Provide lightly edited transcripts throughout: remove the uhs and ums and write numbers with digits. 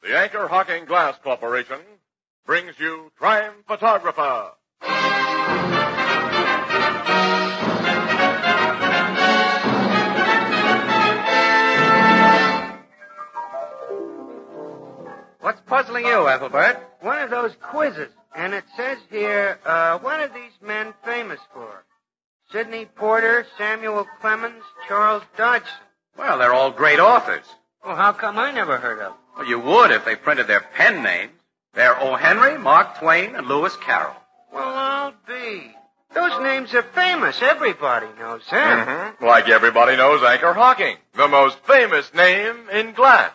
The Anchor Hocking Glass Corporation brings you Crime Photographer. What's puzzling you, Ethelbert? One of those quizzes. And it says here, what are these men famous for? Sidney Porter, Samuel Clemens, Charles Dodgson. Well, they're all great authors. Well, how come I never heard of them? Well, you would if they printed their pen names. They're O. Henry, Mark Twain, and Lewis Carroll. Well, I'll be. Those names are famous. Everybody knows them. Mm-hmm. Like everybody knows Anchor Hocking, the most famous name in glass.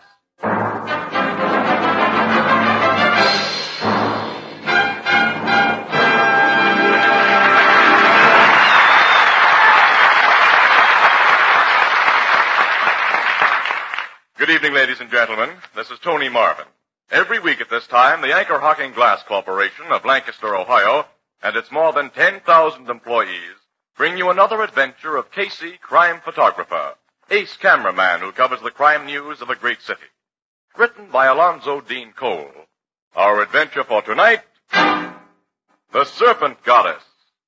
Good evening, ladies and gentlemen. This is Tony Marvin. Every week at this time, the Anchor Hocking Glass Corporation of Lancaster, Ohio, and its more than 10,000 employees bring you another adventure of Casey, crime photographer, ace cameraman who covers the crime news of a great city. Written by Alonzo Dean Cole. Our adventure for tonight, The Serpent Goddess.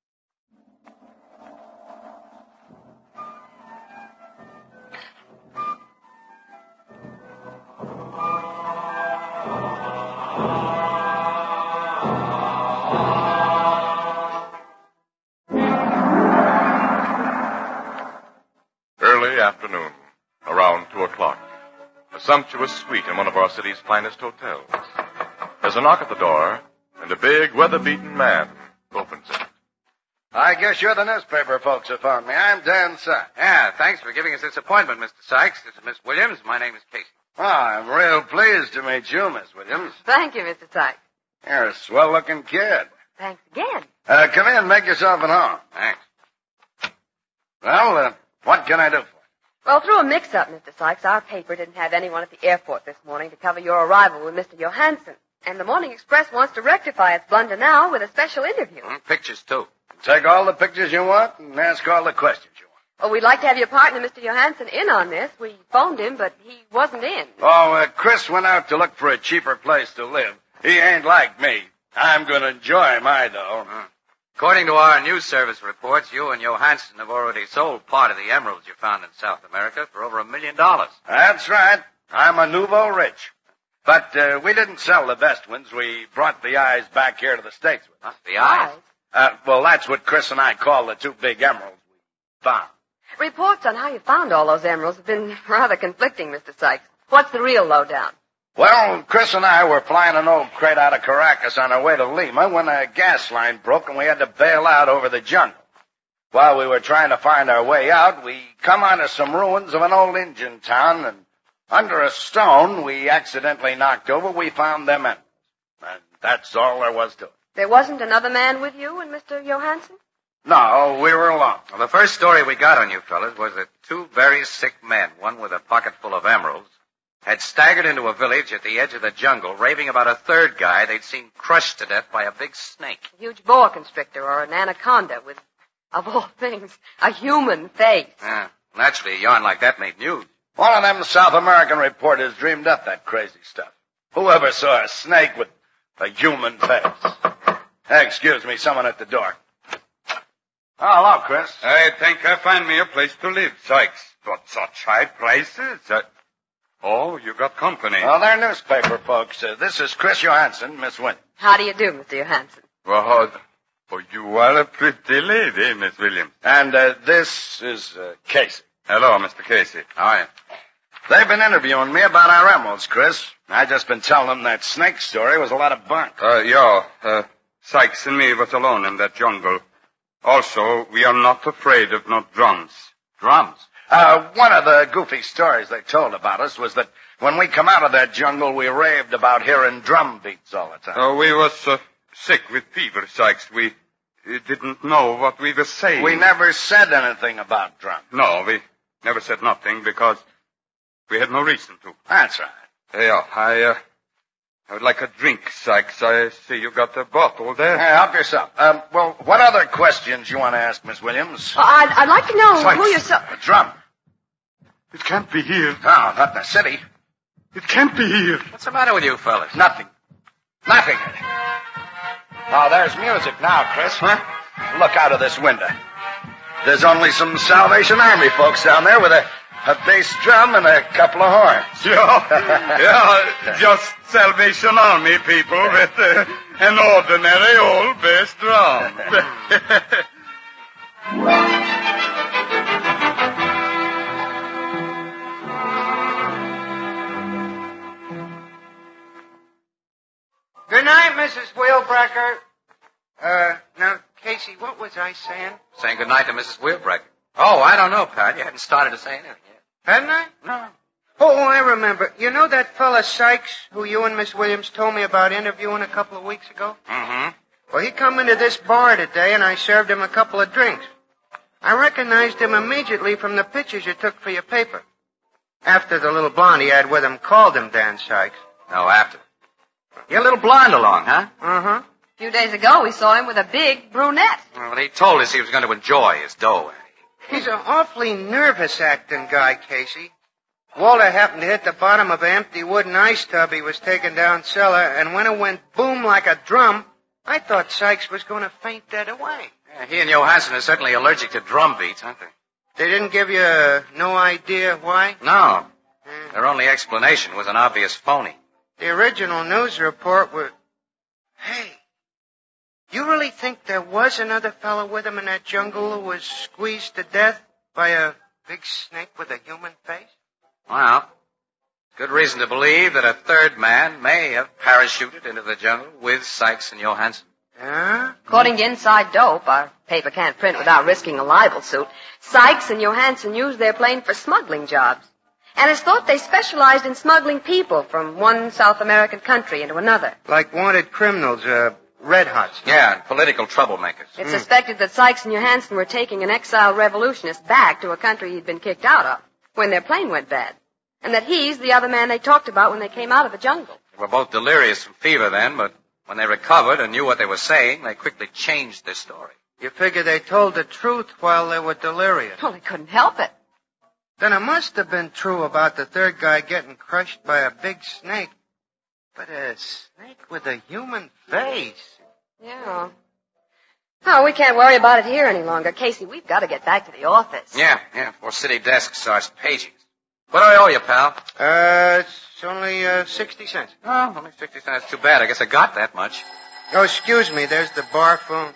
Afternoon, around 2 o'clock. A sumptuous suite in one of our city's finest hotels. There's a knock at the door, and a big, weather-beaten man opens it. I guess you're the newspaper folks who found me. I'm Dan Sykes. Yeah, thanks for giving us this appointment, Mr. Sykes. This is Miss Williams. My name is Casey. Oh, I'm real pleased to meet you, Miss Williams. Thank you, Mr. Sykes. You're a swell-looking kid. Thanks again. Come in, make yourself at home. Thanks. Well, what can I do for you? Well, through a mix-up, Mr. Sykes, our paper didn't have anyone at the airport this morning to cover your arrival with Mr. Johansson. And the Morning Express wants to rectify its blunder now with a special interview. Pictures, too. Take all the pictures you want and ask all the questions you want. Well, we'd like to have your partner, Mr. Johansson, in on this. We phoned him, but he wasn't in. Oh, Chris went out to look for a cheaper place to live. He ain't like me. I'm going to enjoy my dough. According to our news service reports, you and Johansson have already sold part of the emeralds you found in South America for over $1 million. That's right. I'm a nouveau rich. But we didn't sell the best ones. We brought the eyes back here to the States with us. The eyes? Well, that's what Chris and I call the two big emeralds we found. Reports on how you found all those emeralds have been rather conflicting, Mr. Sykes. What's the real lowdown? Well, Chris and I were flying an old crate out of Caracas on our way to Lima when a gas line broke and we had to bail out over the jungle. While we were trying to find our way out, we come onto some ruins of an old Indian town, and under a stone we accidentally knocked over, we found them emeralds. And that's all there was to it. There wasn't another man with you and Mr. Johansson? No, we were alone. Well, the first story we got on you fellas was that two very sick men, one with a pocket full of emeralds, had staggered into a village at the edge of the jungle, raving about a third guy they'd seen crushed to death by a big snake. A huge boa constrictor or an anaconda with, of all things, a human face. Yeah, naturally, a yarn like that made news. One of them South American reporters dreamed up that crazy stuff. Whoever saw a snake with a human face? Excuse me, someone at the door. Oh, hello, Chris. I think I find me a place to live, Sykes. But such high prices. Oh, you got company. Well, they're newspaper folks. This is Chris Johansson, Miss Williams. How do you do, Mr. Johansson? Well, you are a pretty lady, Miss Williams. And this is Casey. Hello, Mr. Casey. How are you? They've been interviewing me about our emeralds, Chris. I just been telling them that snake story was a lot of bunk. Sykes and me was alone in that jungle. Also, we are not afraid of no drums. Drums? One of the goofy stories they told about us was that when we come out of that jungle, we raved about hearing drum beats all the time. We was sick with fever, Sykes. We didn't know what we were saying. We never said anything about drums. No, we never said nothing because we had no reason to. That's right. I would like a drink, Sykes. I see you got a bottle there. Hey, help yourself. Well, what other questions you want to ask, Miss Williams? I'd like to know Sykes. who you're A drum. It can't be here. No, not in the city. It can't be here. What's the matter with you fellas? Nothing. Nothing. Oh, there's music now, Chris. Huh? Look out of this window. There's only some Salvation Army folks down there with a bass drum and a couple of horns. Yeah, just Salvation Army people with an ordinary old bass drum. Good night, Mrs. Wheelbreaker. Now, Casey, what was I saying? Saying goodnight to Mrs. Wheelbreaker. Oh, I don't know, Pat. You hadn't started to say anything yet. Hadn't I? No. Oh, I remember. You know that fella Sykes, who you and Miss Williams told me about interviewing a couple of weeks ago? Mm-hmm. Well, he come into this bar today, and I served him a couple of drinks. I recognized him immediately from the pictures you took for your paper. After the little blonde he had with him called him Dan Sykes. No, after. Your little blonde along, huh? Uh-huh. A few days ago, we saw him with a big brunette. Well, he told us he was going to enjoy his dough. He's an awfully nervous acting guy, Casey. Walter happened to hit the bottom of an empty wooden ice tub he was taking down cellar, and when it went boom like a drum, I thought Sykes was going to faint dead away. Yeah, he and Johansson are certainly allergic to drum beats, aren't they? They didn't give you no idea why? No. Their only explanation was an obvious phony. The original news report was... Hey, you really think there was another fellow with him in that jungle who was squeezed to death by a big snake with a human face? Well, good reason to believe that a third man may have parachuted into the jungle with Sykes and Johansson. Huh? According to Inside Dope, our paper can't print without risking a libel suit, Sykes and Johansson used their plane for smuggling jobs. And it's thought they specialized in smuggling people from one South American country into another. Like wanted criminals, red hots. Yeah, and political troublemakers. It's suspected that Sykes and Johansson were taking an exiled revolutionist back to a country he'd been kicked out of when their plane went bad. And that he's the other man they talked about when they came out of the jungle. They were both delirious from fever then, but when they recovered and knew what they were saying, they quickly changed their story. You figure they told the truth while they were delirious. Well, they couldn't help it. Then it must have been true about the third guy getting crushed by a big snake. But a snake with a human face. Yeah. Oh, we can't worry about it here any longer. Casey, we've got to get back to the office. Yeah, before city desk starts paging. What do I owe you, pal? It's only 60 cents. Oh, only 60 cents. Too bad. I guess I got that much. Oh, excuse me. There's the bar phone.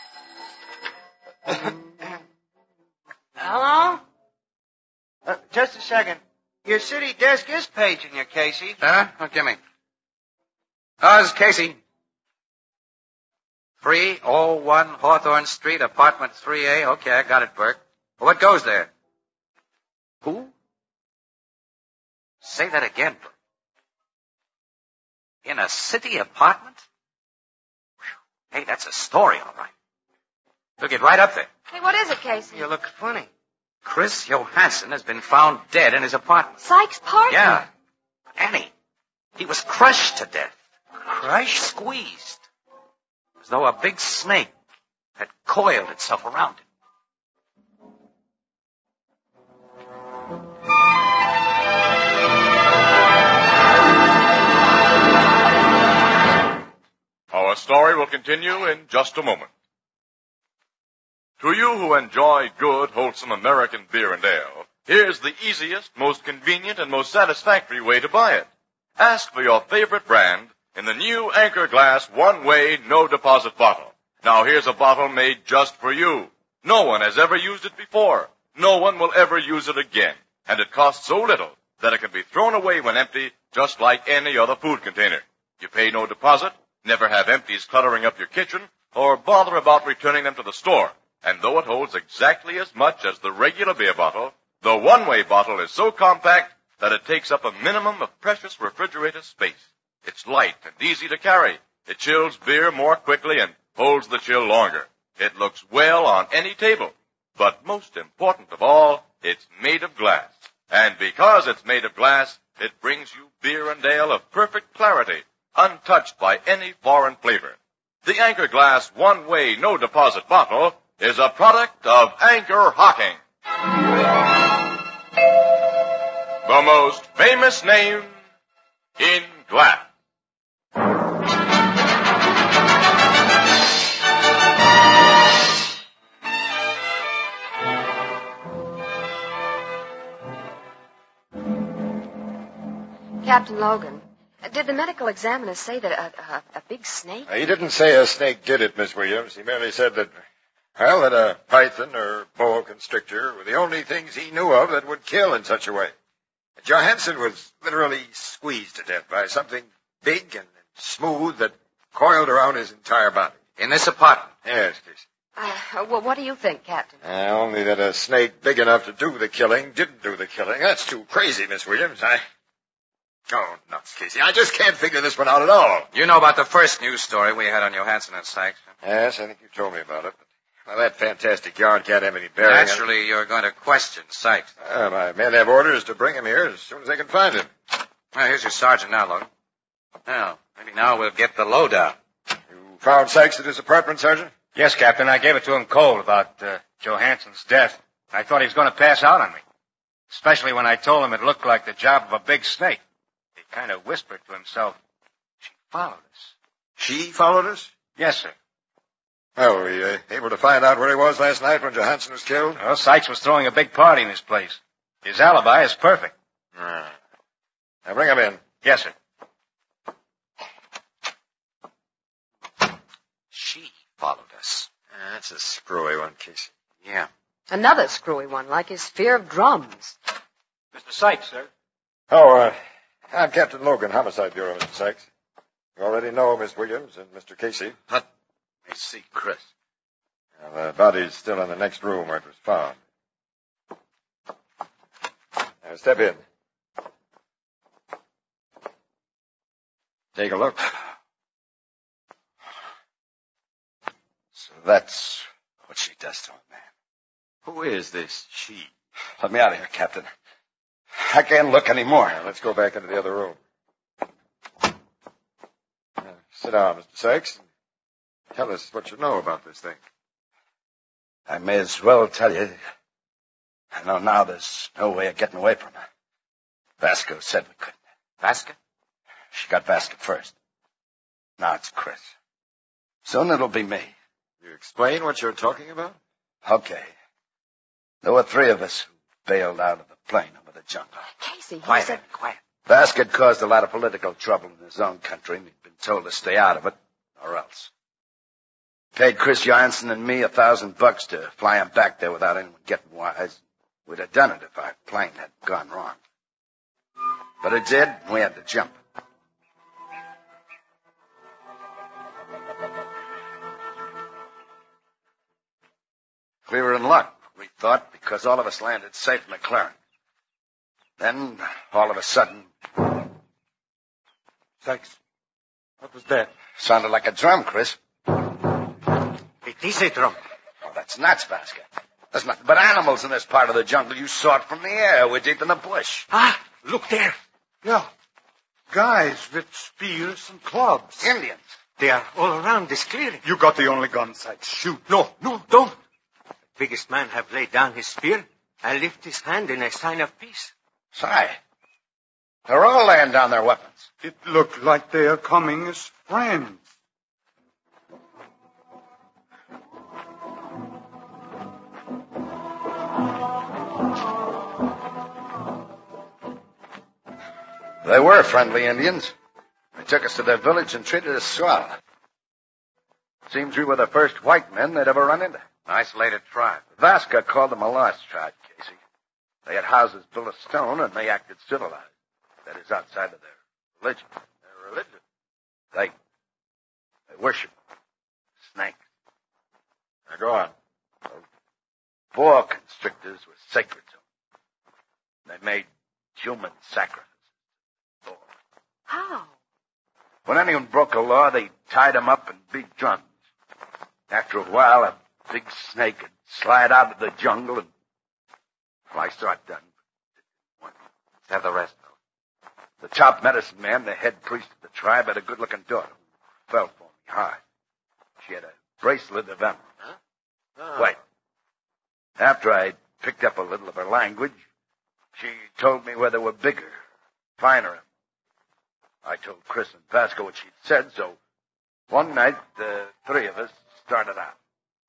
Hello? Just a second. Your city desk is paging you, Casey. Huh? Oh, give me. Oh, this is Casey. 301 Hawthorne Street, apartment 3A. Okay, I got it, Burke. Well, what goes there? Who? Say that again, Burke. In a city apartment? Whew. Hey, that's a story, all right. Look it right up there. Hey, what is it, Casey? You look funny. Chris Johansson has been found dead in his apartment. Sykes' partner? Yeah. Annie. He was crushed to death. Crushed? Squeezed. As though a big snake had coiled itself around him. Our story will continue in just a moment. To you who enjoy good, wholesome American beer and ale, here's the easiest, most convenient, and most satisfactory way to buy it. Ask for your favorite brand in the new Anchor Glass one-way, no-deposit bottle. Now here's a bottle made just for you. No one has ever used it before. No one will ever use it again. And it costs so little that it can be thrown away when empty, just like any other food container. You pay no deposit, never have empties cluttering up your kitchen, or bother about returning them to the store. And though it holds exactly as much as the regular beer bottle, the one-way bottle is so compact that it takes up a minimum of precious refrigerator space. It's light and easy to carry. It chills beer more quickly and holds the chill longer. It looks well on any table. But most important of all, it's made of glass. And because it's made of glass, it brings you beer and ale of perfect clarity, untouched by any foreign flavor. The Anchor Glass one-way, no-deposit bottle is a product of Anchor Hocking. The most famous name in Glass. Captain Logan, did the medical examiner say that a big snake? He didn't say a snake did it, Miss Williams. He merely said that, well, that a python or boa constrictor were the only things he knew of that would kill in such a way. Johansson was literally squeezed to death by something big and smooth that coiled around his entire body. In this apartment? Yes, Casey. Well, what do you think, Captain? Only that a snake big enough to do the killing didn't do the killing. That's too crazy, Miss Williams. Oh, nuts, Casey. I just can't figure this one out at all. You know about the first news story we had on Johansson and Sykes? Yes, I think you told me about it. Well, that fantastic yarn can't have any bearing. Naturally, you're going to question Sykes. My men have orders to bring him here as soon as they can find him. Well, here's your sergeant now, Logan. Now, maybe now we'll get the lowdown. You found Sykes at his apartment, Sergeant? Yes, Captain. I gave it to him cold about Johansson's death. I thought he was going to pass out on me. Especially when I told him it looked like the job of a big snake. He kind of whispered to himself, "She followed us." She followed us? Yes, sir. Well, were you able to find out where he was last night when Johansson was killed? Well, Sykes was throwing a big party in his place. His alibi is perfect. Now bring him in. Yes, sir. She followed us. That's a screwy one, Casey. Yeah. Another screwy one, like his fear of drums. Mr. Sykes, sir. Oh, I'm Captain Logan, Homicide Bureau, Mr. Sykes. You already know Miss Williams and Mr. Casey. Let me see Chris. Well, the body's still in the next room where it was found. Now, step in. Take a look. So that's what she does to him, man. Who is this she? Let me out of here, Captain. I can't look anymore. Now, let's go back into the other room. Sit down, Mr. Sykes, and tell us what you know about this thing. I may as well tell you. I know now there's no way of getting away from her. Vasco said we couldn't. Vasca? She got Vasco first. Now it's Chris. Soon it'll be me. You explain what you're talking about? Okay. There were three of us who bailed out of the plane over the jungle. Casey, he Quiet, said... quiet. Vasco had caused a lot of political trouble in his own country, and he'd been told to stay out of it, or else. Paid Chris Johansson and me $1,000 to fly him back there without anyone getting wise. We'd have done it if our plane had gone wrong. But it did, and we had to jump. We were in luck, we thought, because all of us landed safe in McLaren. Then, all of a sudden... Sykes, what was that? Sounded like a drum, Chris. It is a drum. Oh, that's nuts, Vasco. There's nothing but animals in this part of the jungle. You saw it from the air. We're deep in the bush. Ah, look there. Yeah. Guys with spears and clubs. Indians. They are all around this clearing. You got the only gun, Sykes. Shoot. No, don't. The biggest man have laid down his spear and lift his hand in a sign of peace. Say, they're all laying down their weapons. It looked like they are coming as friends. They were friendly Indians. They took us to their village and treated us swell. Seems we were the first white men they'd ever run into. Isolated tribe. Vasco called them a lost tribe, Casey. They had houses built of stone, and they acted civilized. That is, outside of their religion. Their religion? They worship snakes. Now, go on. Boa constrictors were sacred to them. They made human sacrifices. How? When anyone broke a law, they tied them up and beat drums. After a while, a big snake would slide out of the jungle and... Well, I saw it done. Let's have the rest, though. The top medicine man, the head priest of the tribe, had a good-looking daughter who fell for me hard. She had a bracelet of emeralds. Huh? Oh. Wait. After I picked up a little of her language, she told me where they were bigger, finer. I told Chris and Vasco what she'd said, so one night the three of us started out.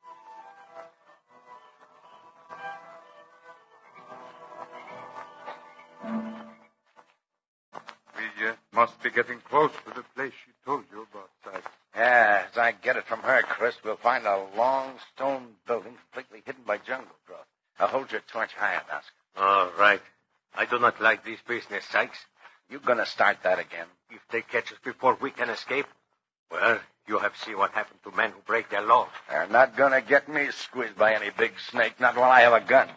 We must be getting close to the place she told you about, Sykes. Yeah, as I get it from her, Chris, we'll find a long stone building completely hidden by jungle growth. Now hold your torch higher, Vasco. All right. I do not like this business, Sykes. You gonna start that again? If they catch us before we can escape, well, you have seen what happened to men who break their laws. They're not gonna get me squeezed by any big snake, not while I have a gun.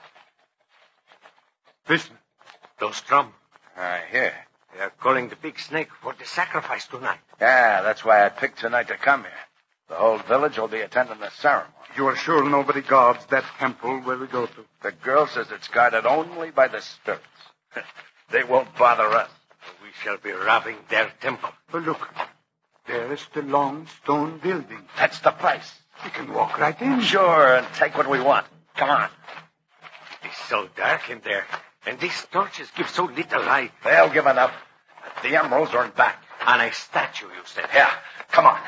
Listen, those drums. I hear. They are calling the big snake for the sacrifice tonight. Yeah, that's why I picked tonight to come here. The whole village will be attending the ceremony. You are sure nobody guards that temple where we go to? The girl says it's guarded only by the spirits. They won't bother us. We shall be robbing their temple. But look, there is the long stone building. That's the place. We can walk right in. Sure, and take what we want. Come on. It is so dark in there, and these torches give so little light. They'll give enough. The emeralds are in back. On a statue, you said. Yeah, come on.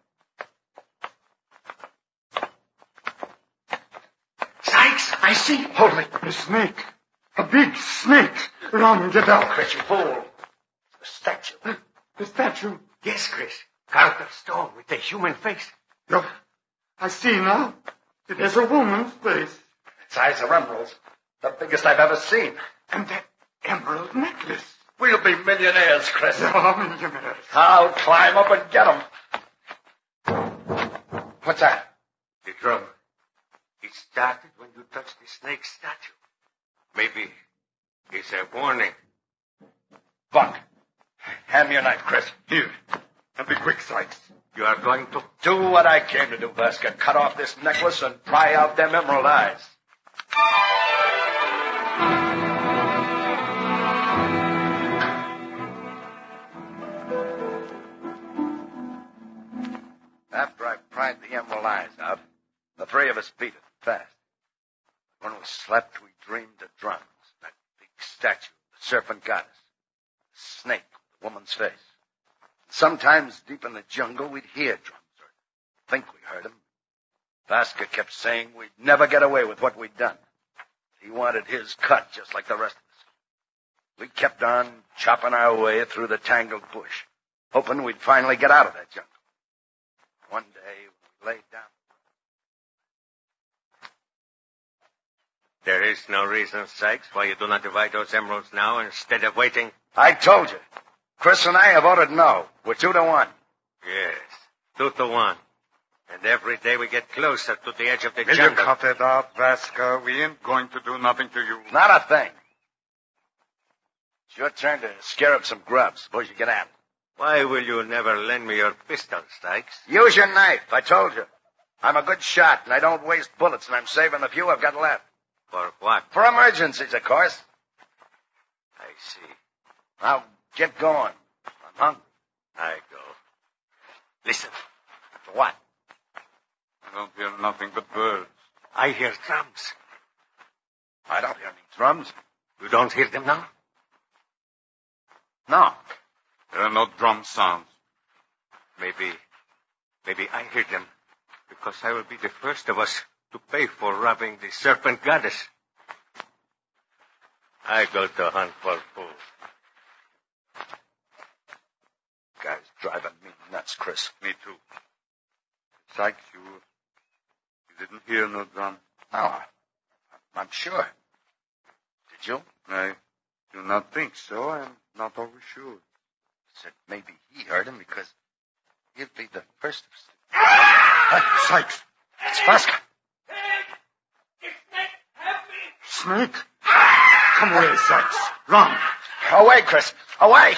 Sykes, I see. Hold me. A snake. A big snake. Run, get out. Chris, you fool. The statue. The statue. Yes, Chris. Carved of stone with a human face. Look, I see now. It has a woman's face. Its eyes are emeralds. The biggest I've ever seen. And that emerald necklace. We'll be millionaires, Chris. Oh, millionaires. I'll climb up and get 'em. What's that? The drum. It started when you touched the snake statue. Maybe it's a warning. Buck, hand me your knife, Chris. Here. And be quick, Sykes. You are going to... Do what I came to do, Vasca. Cut off this necklace and pry out them emerald eyes. After I pried the emerald eyes out, the three of us beat it fast. When we slept, we dreamed of drums, that big statue, the serpent goddess, the snake, the woman's face. Sometimes deep in the jungle, we'd hear drums, or think we heard them. Vasca kept saying we'd never get away with what we'd done. He wanted his cut just like the rest of us. We kept on chopping our way through the tangled bush, hoping we'd finally get out of that jungle. One day, we laid down. There is no reason, Sykes, why you do not divide those emeralds now instead of waiting. I told you. Chris and I have voted no. We're 2-1. Yes, 2-1. And every day we get closer to the edge of the Will jungle. you cut it out, Vasca? We ain't going to do nothing to you. Not a thing. It's your turn to scare up some grubs. Suppose you get at it. Why will you never lend me your pistol, Sykes? Use your knife. I told you. I'm a good shot, and I don't waste bullets, and I'm saving the few I've got left. For what? For emergencies, of course. I see. Now, get going. I'm hungry. I go. Listen. For what? I don't hear nothing but birds. I hear drums. I don't hear any drums. You don't hear them now? No. There are no drum sounds. Maybe I hear them because I will be the first of us to pay for robbing the serpent goddess. I go to hunt for food. Guy's driving me nuts, Chris. Me too. Sykes, you didn't hear no drum. No, I'm sure. Did you? I do not think so. I'm not always sure. Said maybe he heard him because he'd be the first of us. Sykes! It's Vasca. Snake! Come away, Sykes. Run! Away, Chris. Away!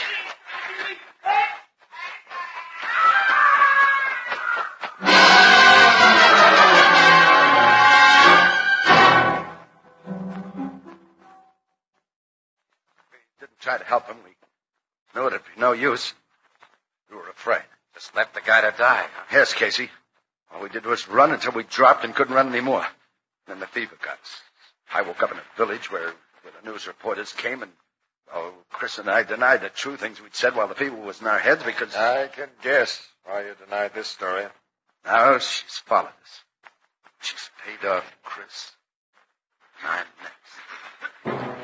We didn't try to help him. We knew it'd be no use. We were afraid. Just left the guy to die. Yes, Casey. All we did was run until we dropped and couldn't run anymore. Then the fever got us. I woke up in a village where the news reporters came, and Oh, Chris and I denied the true things we'd said while the fever was in our heads because... I can guess why you denied this story. Now she's followed us. She's paid off, Chris. I'm next.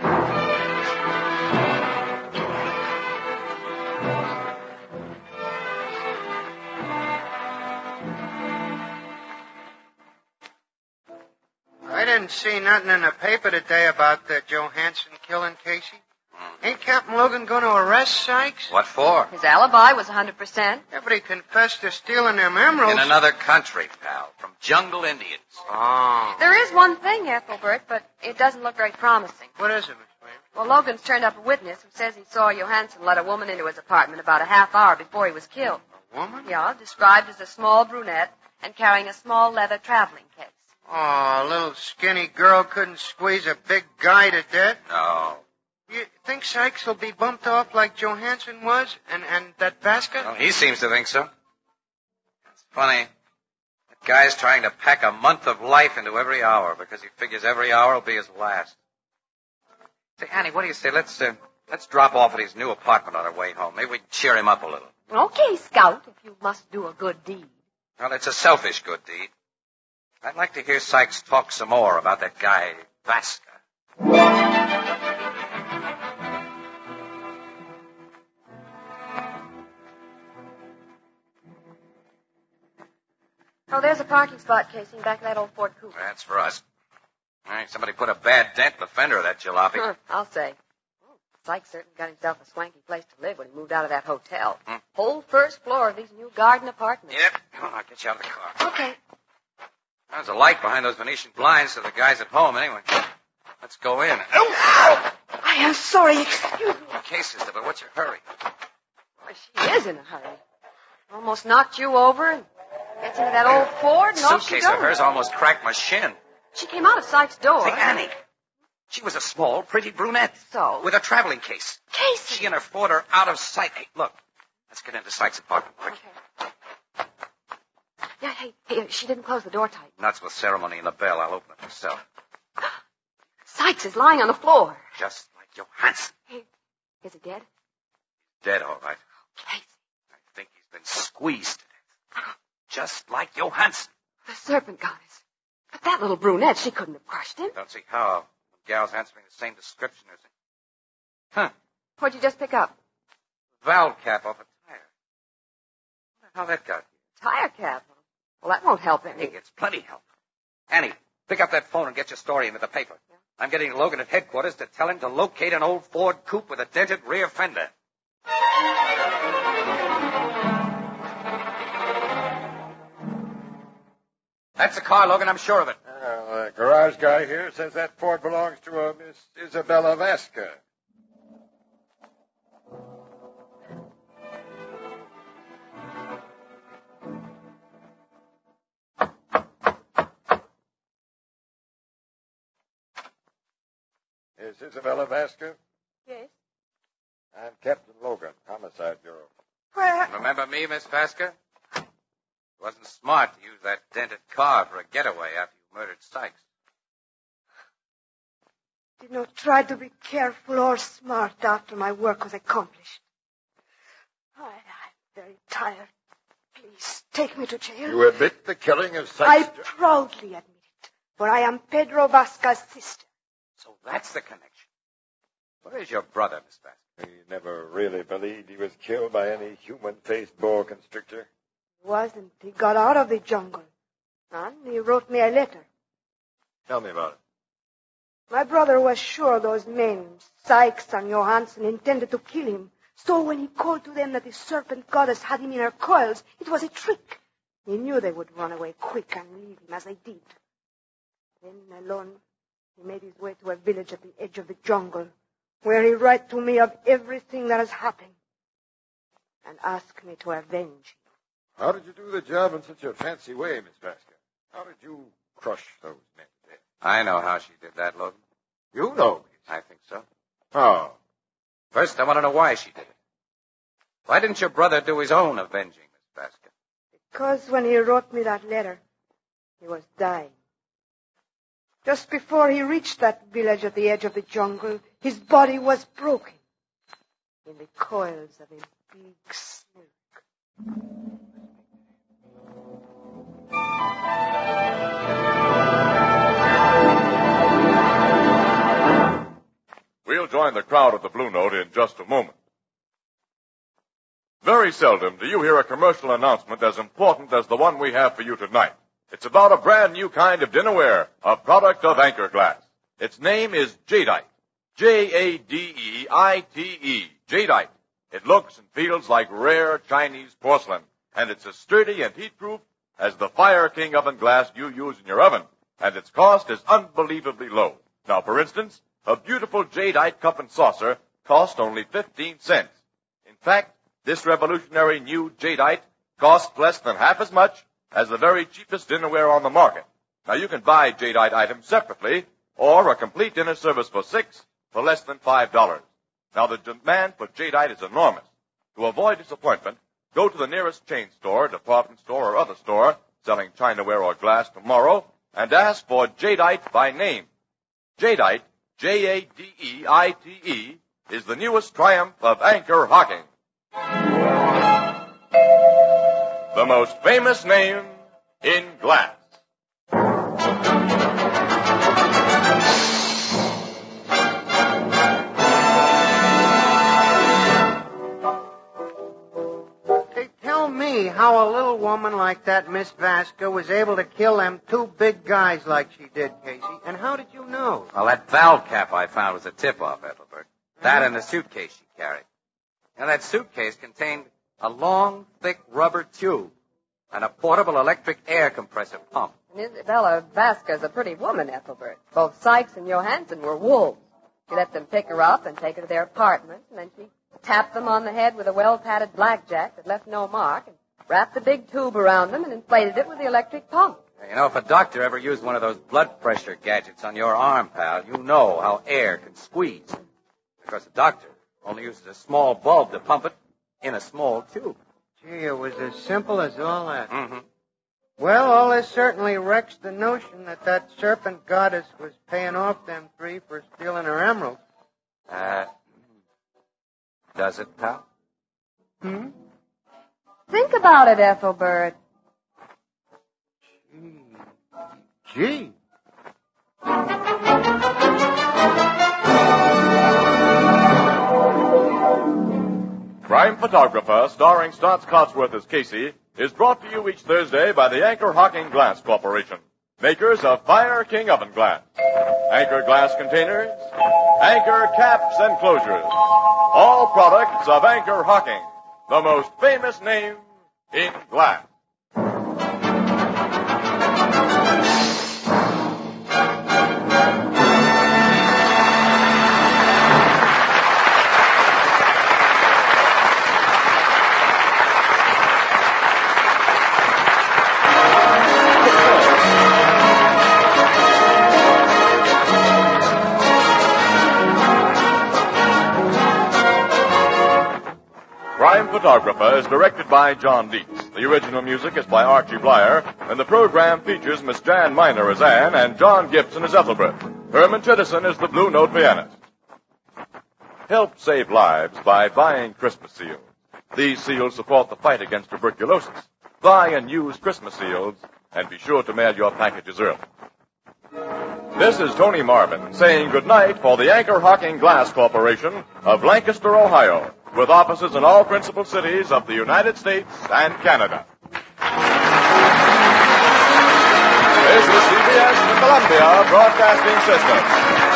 I didn't see nothing in the paper today about Johansson killing Casey. Ain't Captain Logan going to arrest Sykes? What for? His alibi was 100%. Yeah, but he confessed to stealing them emeralds. In another country, pal. From jungle Indians. Oh. There is one thing, Ethelbert, but it doesn't look very promising. What is it, Miss Williams? Well, Logan's turned up a witness who says he saw Johansson let a woman into his apartment about a half hour before he was killed. A woman? Yeah, described as a small brunette and carrying a small leather traveling case. Oh, a little skinny girl couldn't squeeze a big guy to death? No. You think Sykes will be bumped off like Johansson was? And that Vasca? Well, he seems to think so. It's funny. That guy's trying to pack a month of life into every hour because he figures every hour will be his last. Say, Annie, what do you say? Let's drop off at his new apartment on our way home. Maybe we can cheer him up a little. Okay, Scout, if you must do a good deed. Well, it's a selfish good deed. I'd like to hear Sykes talk some more about that guy, Vasca. Oh, there's a parking spot, Casey, in back of that old Ford coupe. That's for us. All right, somebody put a bad dent in the fender of that jalopy. I'll say. Oh, Sykes certainly got himself a swanky place to live when he moved out of that hotel. Whole first floor of these new garden apartments. Yep. Come on, I'll get you out of the car. Okay. There's a light behind those Venetian blinds, so the guy's at home anyway. Let's go in. I am sorry. Excuse me. Okay, sister, but what's your hurry? Well, she is in a hurry. Almost knocked you over and gets into that old Ford and off she Suitcase goes. of hers almost cracked my shin. She came out of Sykes' door. Hey, Annie. She was a small, pretty brunette. So? With a traveling case. Casey. She and her Ford are out of sight. Hey, look. Let's get into Sykes' apartment quick. Okay. Yeah, hey, she didn't close the door tight. Nuts with ceremony and the bell. I'll open it myself. Sykes is lying on the floor. Just like Johansson. Hey, is he dead? Dead, all right. Casey. I think he's been squeezed to death. Just like Johansson. The serpent goddess. But that little brunette, she couldn't have crushed him. Don't see how. The gal's answering the same description as him. Huh. What'd you just pick up? Valve cap off a tire. How that got here? Tire cap. Well, that won't help any. Hey, it's plenty help. Annie, pick up that phone and get your story into the paper. Yeah. I'm getting Logan at headquarters to tell him to locate an old Ford coupe with a dented rear fender. That's the car, Logan. I'm sure of it. The garage guy here says that Ford belongs to a Miss Isabella Vasca. Is Isabella Vasca? Yes. I'm Captain Logan, Homicide Bureau. Where? Remember me, Miss Vasca? It wasn't smart to use that dented car for a getaway after you murdered Sykes. Did not try to be careful or smart after my work was accomplished. I'm very tired. Please, take me to jail. You admit the killing of I Sykes? proudly admit it, for I am Pedro Vasca's sister. So that's the connection. Where is your brother, Miss Vasca? He never really believed he was killed by any human-faced boa constrictor. Wasn't. He got out of the jungle. And he wrote me a letter. Tell me about it. My brother was sure those men, Sykes and Johansson, intended to kill him. So when he called to them that the serpent goddess had him in her coils, it was a trick. He knew they would run away quick and leave him as they did. Then, alone, he made his way to a village at the edge of the jungle, where he wrote to me of everything that has happened, and asked me to avenge him. How did you do the job in such a fancy way, Miss Vasca? How did you crush those men to death? I know how she did that, Logan. You know. I think so. Oh. First, I want to know why she did it. Why didn't your brother do his own avenging, Miss Vasca? Because when he wrote me that letter, he was dying. Just before he reached that village at the edge of the jungle, his body was broken in the coils of a big snake. We'll join the crowd at the Blue Note in just a moment. Very seldom do you hear a commercial announcement as important as the one we have for you tonight. It's about a brand new kind of dinnerware, a product of Anchor Glass. Its name is Jadeite. Jadeite. Jadeite. It looks and feels like rare Chinese porcelain, and it's as sturdy and heat-proof as the Fire King oven glass you use in your oven, and its cost is unbelievably low. Now, for instance, a beautiful Jadeite cup and saucer cost only 15 cents. In fact, this revolutionary new Jadeite costs less than half as much as the very cheapest dinnerware on the market. Now, you can buy Jadeite items separately or a complete dinner service for $6 for less than $5. Now, the demand for Jadeite is enormous. To avoid disappointment, go to the nearest chain store, department store, or other store selling chinaware or glass tomorrow and ask for Jadeite by name. Jadeite, Jadeite, is the newest triumph of Anchor Hocking. The most famous name in glass. Hey, tell me how a little woman like that Miss Vasca was able to kill them two big guys like she did, Casey. And how did you know? Well, that valve cap I found was a tip-off, Ethelbert. That and the suitcase she carried. Now, that suitcase contained a long, thick rubber tube and a portable electric air compressor pump. And Isabella Vasca's a pretty woman, Ethelbert. Both Sykes and Johansson were wolves. She let them pick her up and take her to their apartment, and then she tapped them on the head with a well-padded blackjack that left no mark, and wrapped the big tube around them and inflated it with the electric pump. You know, if a doctor ever used one of those blood pressure gadgets on your arm, pal, you know how air can squeeze. Because a doctor only uses a small bulb to pump it in a small tube. Gee, it was as simple as all that. Mm-hmm. Well, all this certainly wrecks the notion that serpent goddess was paying off them three for stealing her emeralds. Does it, pal? Think about it, Ethelbert. Gee. Crime Photographer, starring Stotts Cotsworth as Casey, is brought to you each Thursday by the Anchor Hocking Glass Corporation, makers of Fire King oven glass, Anchor glass containers, Anchor caps and closures, all products of Anchor Hocking, the most famous name in glass. Crime Photographer is directed by John Dietz. The original music is by Archie Blyer, and the program features Miss Jan Miner as Anne and John Gibson as Ethelbert. Herman Chittison is the Blue Note pianist. Help save lives by buying Christmas seals. These seals support the fight against tuberculosis. Buy and use Christmas seals, and be sure to mail your packages early. This is Tony Marvin saying goodnight for the Anchor Hocking Glass Corporation of Lancaster, Ohio, with offices in all principal cities of the United States and Canada. This is CBS, the Columbia Broadcasting System.